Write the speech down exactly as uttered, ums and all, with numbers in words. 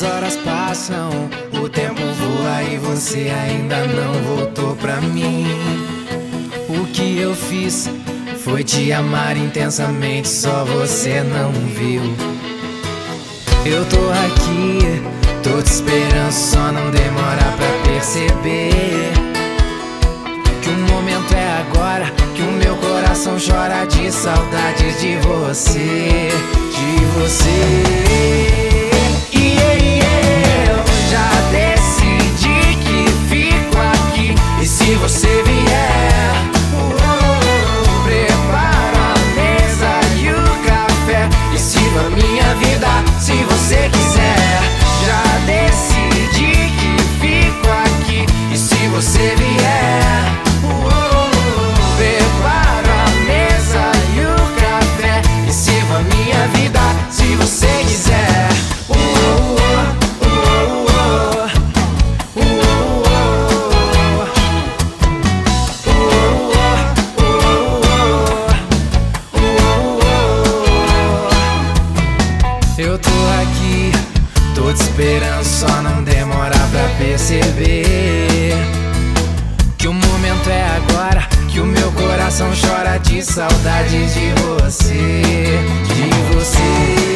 horas passam, o tempo voa e você ainda não voltou pra mim. O que eu fiz foi te amar intensamente, só você não viu. Eu tô aqui, tô te esperando, só não demora pra perceber que o momento é agora, que o meu coração chora de saudade de você, de você. E eu já decidi que fico aqui, e se você vier, prepara a mesa e o café, e siga a minha vida se você quiser. Já decidi que fico aqui, e se você vier, prepara a mesa e o café, e siga a minha vida se você quiser. Eu tô aqui, tô te esperando, só não demora pra perceber que o momento é agora, que o meu coração chora de saudade de você, de você.